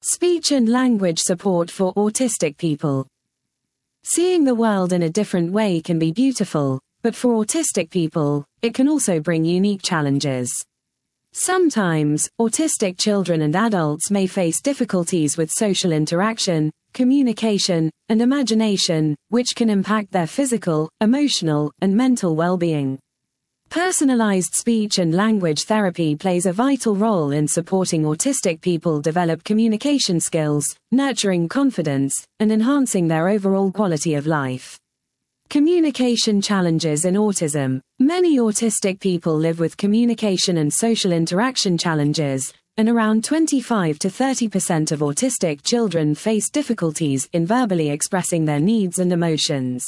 Speech and language support for autistic people. Seeing the world in a different way can be beautiful, but for autistic people, it can also bring unique challenges. Sometimes, autistic children and adults may face difficulties with social interaction, communication, and imagination, which can impact their physical, emotional, and mental well-being. Personalized speech and language therapy plays a vital role in supporting autistic people develop communication skills, nurturing confidence, and enhancing their overall quality of life. Communication challenges in autism. Many autistic people live with communication and social interaction challenges, and around 25 to 30% of autistic children face difficulties in verbally expressing their needs and emotions.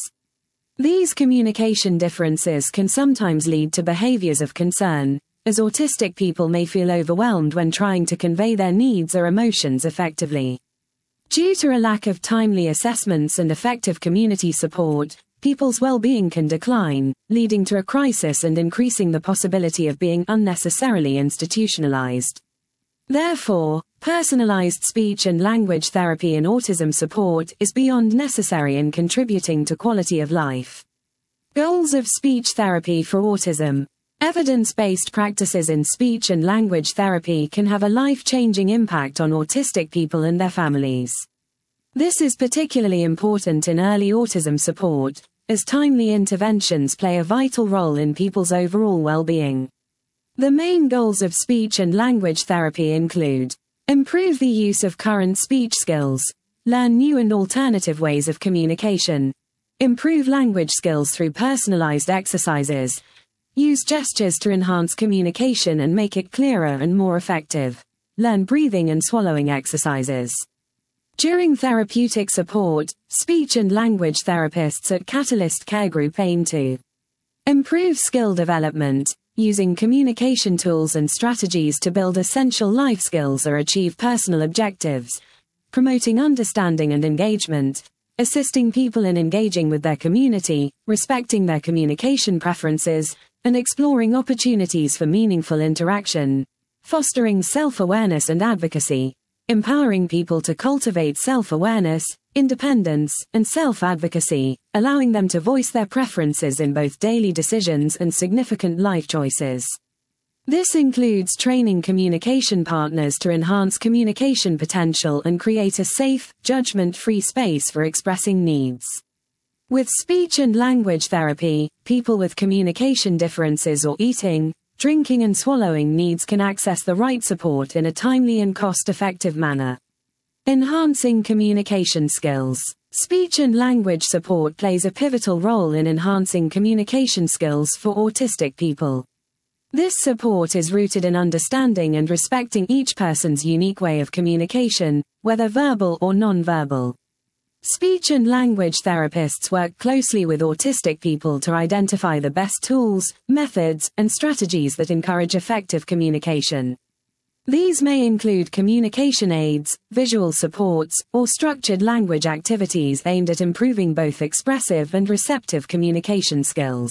These communication differences can sometimes lead to behaviors of concern, as autistic people may feel overwhelmed when trying to convey their needs or emotions effectively. Due to a lack of timely assessments and effective community support, people's well-being can decline, leading to a crisis and increasing the possibility of being unnecessarily institutionalized. Therefore, personalized speech and language therapy in autism support is beyond necessary in contributing to quality of life. Goals of speech therapy for autism. Evidence-based practices in speech and language therapy can have a life-changing impact on autistic people and their families. This is particularly important in early autism support, as timely interventions play a vital role in people's overall well-being. The main goals of speech and language therapy include: improve the use of current speech skills, learn new and alternative ways of communication, improve language skills through personalized exercises, use gestures to enhance communication and make it clearer and more effective, learn breathing and swallowing exercises. During therapeutic support, speech and language therapists at Catalyst Care Group aim to improve skill development, using communication tools and strategies to build essential life skills or achieve personal objectives, promoting understanding and engagement, assisting people in engaging with their community, respecting their communication preferences, and exploring opportunities for meaningful interaction, fostering self-awareness and advocacy, empowering people to cultivate self-awareness, independence, and self-advocacy, allowing them to voice their preferences in both daily decisions and significant life choices. This includes training communication partners to enhance communication potential and create a safe, judgment-free space for expressing needs. With speech and language therapy, people with communication differences or eating, drinking and swallowing needs can access the right support in a timely and cost-effective manner. Enhancing communication skills. Speech and language support plays a pivotal role in enhancing communication skills for autistic people. This support is rooted in understanding and respecting each person's unique way of communication, whether verbal or non-verbal. Speech and language therapists work closely with autistic people to identify the best tools, methods, and strategies that encourage effective communication. These may include communication aids, visual supports, or structured language activities aimed at improving both expressive and receptive communication skills.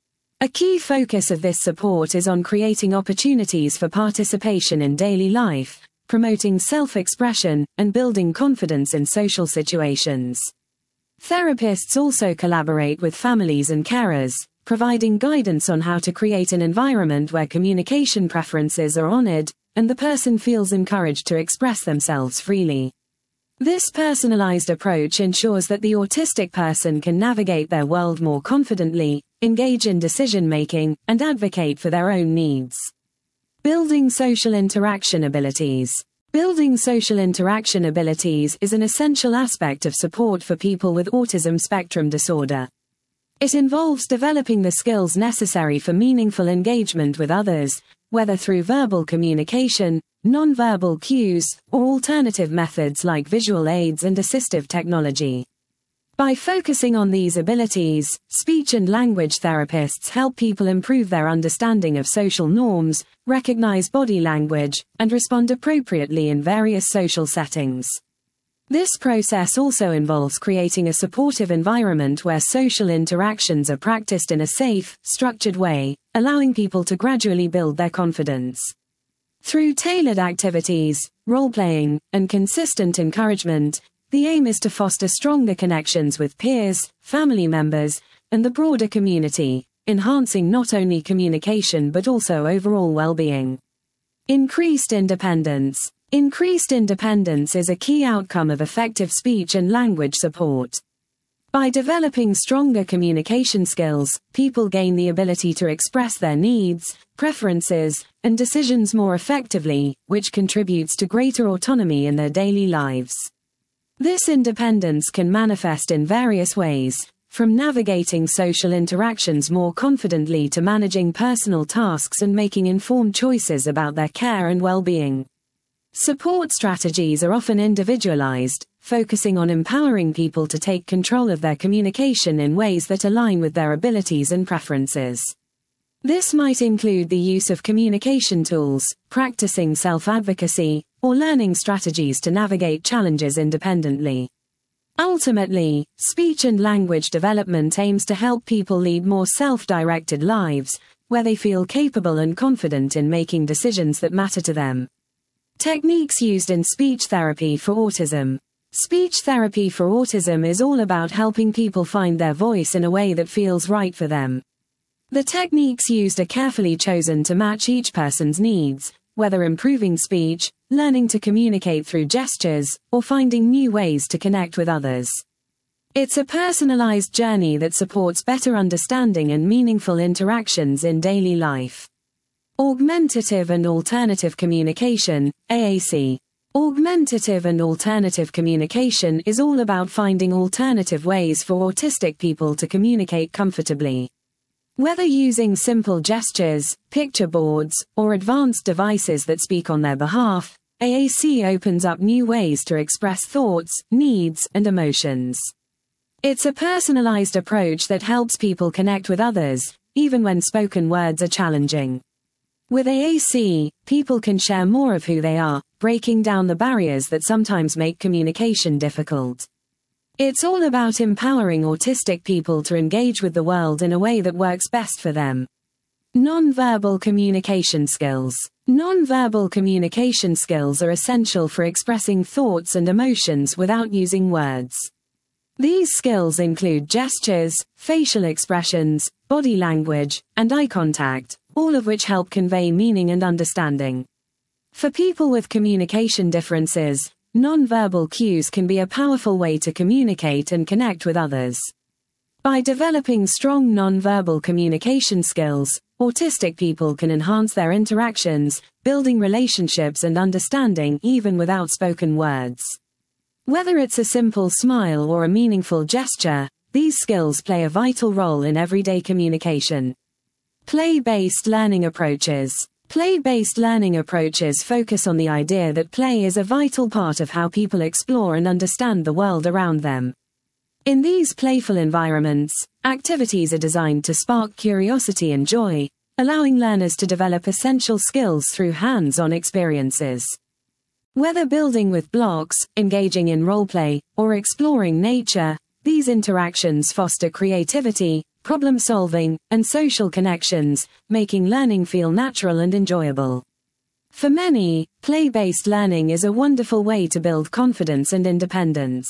A key focus of this support is on creating opportunities for participation in daily life, promoting self-expression, and building confidence in social situations. Therapists also collaborate with families and carers, providing guidance on how to create an environment where communication preferences are honored, and the person feels encouraged to express themselves freely. This personalized approach ensures that the autistic person can navigate their world more confidently, engage in decision-making, and advocate for their own needs. Building social interaction abilities. Building social interaction abilities is an essential aspect of support for people with autism spectrum disorder. It involves developing the skills necessary for meaningful engagement with others, whether through verbal communication, non-verbal cues, or alternative methods like visual aids and assistive technology. By focusing on these abilities, speech and language therapists help people improve their understanding of social norms, recognize body language, and respond appropriately in various social settings. This process also involves creating a supportive environment where social interactions are practiced in a safe, structured way, allowing people to gradually build their confidence. Through tailored activities, role-playing, and consistent encouragement, the aim is to foster stronger connections with peers, family members, and the broader community, enhancing not only communication but also overall well-being. Increased independence. Increased independence is a key outcome of effective speech and language support. By developing stronger communication skills, people gain the ability to express their needs, preferences, and decisions more effectively, which contributes to greater autonomy in their daily lives. This independence can manifest in various ways, from navigating social interactions more confidently to managing personal tasks and making informed choices about their care and well-being. Support strategies are often individualized, focusing on empowering people to take control of their communication in ways that align with their abilities and preferences. This might include the use of communication tools, practicing self-advocacy, or learning strategies to navigate challenges independently. Ultimately, speech and language development aims to help people lead more self-directed lives, where they feel capable and confident in making decisions that matter to them. Techniques used in speech therapy for autism. Speech therapy for autism is all about helping people find their voice in a way that feels right for them. The techniques used are carefully chosen to match each person's needs, whether improving speech, learning to communicate through gestures, or finding new ways to connect with others. It's a personalized journey that supports better understanding and meaningful interactions in daily life. Augmentative and Alternative Communication, AAC. Augmentative and alternative communication is all about finding alternative ways for autistic people to communicate comfortably. Whether using simple gestures, picture boards, or advanced devices that speak on their behalf, AAC opens up new ways to express thoughts, needs, and emotions. It's a personalized approach that helps people connect with others, even when spoken words are challenging. With AAC, people can share more of who they are, breaking down the barriers that sometimes make communication difficult. It's all about empowering autistic people to engage with the world in a way that works best for them. Nonverbal communication skills. Nonverbal communication skills are essential for expressing thoughts and emotions without using words. These skills include gestures, facial expressions, body language, and eye contact, all of which help convey meaning and understanding. For people with communication differences, nonverbal cues can be a powerful way to communicate and connect with others. By developing strong nonverbal communication skills, autistic people can enhance their interactions, building relationships and understanding even without spoken words. Whether it's a simple smile or a meaningful gesture, these skills play a vital role in everyday communication. Play-based learning approaches. Play-based learning approaches focus on the idea that play is a vital part of how people explore and understand the world around them. In these playful environments, activities are designed to spark curiosity and joy, allowing learners to develop essential skills through hands-on experiences. Whether building with blocks, engaging in roleplay, or exploring nature, these interactions foster creativity, problem-solving, and social connections, making learning feel natural and enjoyable. For many, play-based learning is a wonderful way to build confidence and independence.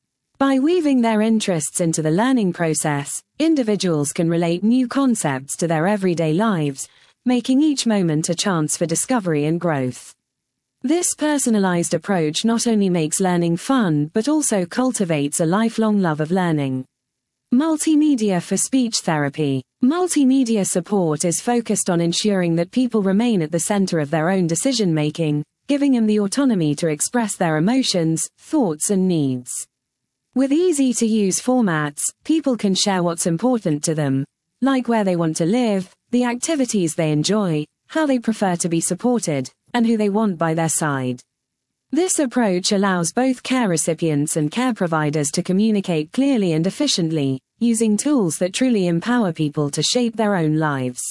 By weaving their interests into the learning process, individuals can relate new concepts to their everyday lives, making each moment a chance for discovery and growth. This personalized approach not only makes learning fun but also cultivates a lifelong love of learning. Multimedia for speech therapy. Multimedia support is focused on ensuring that people remain at the center of their own decision-making, giving them the autonomy to express their emotions, thoughts and needs. With easy-to-use formats, people can share what's important to them, like where they want to live, the activities they enjoy, how they prefer to be supported, and who they want by their side. This approach allows both care recipients and care providers to communicate clearly and efficiently, using tools that truly empower people to shape their own lives.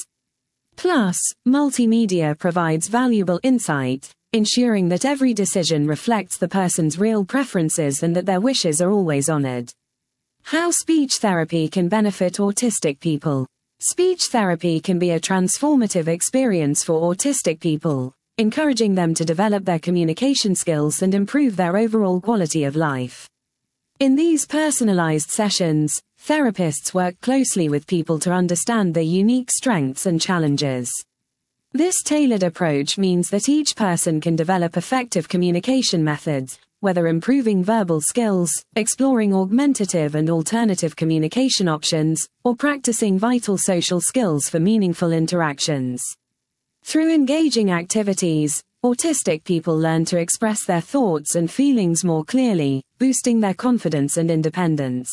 Plus, multimedia provides valuable insight, ensuring that every decision reflects the person's real preferences and that their wishes are always honored. How speech therapy can benefit autistic people. Speech therapy can be a transformative experience for autistic people, encouraging them to develop their communication skills and improve their overall quality of life. In these personalized sessions, therapists work closely with people to understand their unique strengths and challenges. This tailored approach means that each person can develop effective communication methods, whether improving verbal skills, exploring augmentative and alternative communication options, or practicing vital social skills for meaningful interactions. Through engaging activities, autistic people learn to express their thoughts and feelings more clearly, boosting their confidence and independence.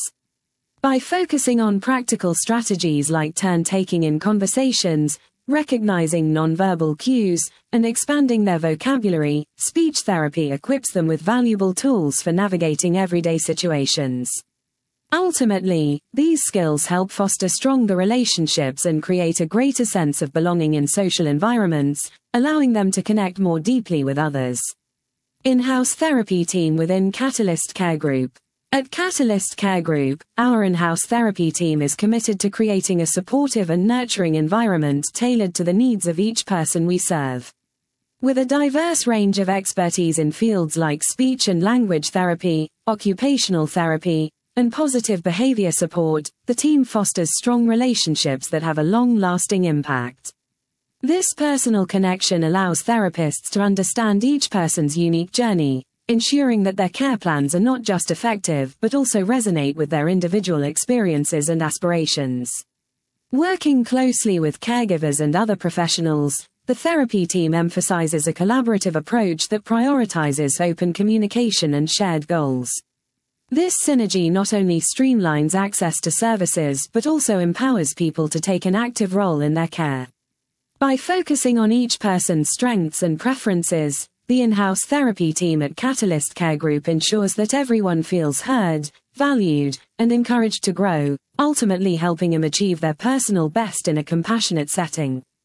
By focusing on practical strategies like turn-taking in conversations, recognizing nonverbal cues, and expanding their vocabulary, speech therapy equips them with valuable tools for navigating everyday situations. Ultimately, these skills help foster stronger relationships and create a greater sense of belonging in social environments, allowing them to connect more deeply with others. In-house therapy team within Catalyst Care Group. At Catalyst Care Group, our in-house therapy team is committed to creating a supportive and nurturing environment tailored to the needs of each person we serve. With a diverse range of expertise in fields like speech and language therapy, occupational therapy, and positive behavior support, the team fosters strong relationships that have a long-lasting impact. This personal connection allows therapists to understand each person's unique journey, ensuring that their care plans are not just effective but also resonate with their individual experiences and aspirations. Working closely with caregivers and other professionals, the therapy team emphasizes a collaborative approach that prioritizes open communication and shared goals. This synergy not only streamlines access to services but also empowers people to take an active role in their care. By focusing on each person's strengths and preferences, the in-house therapy team at Catalyst Care Group ensures that everyone feels heard, valued, and encouraged to grow, ultimately helping them achieve their personal best in a compassionate setting.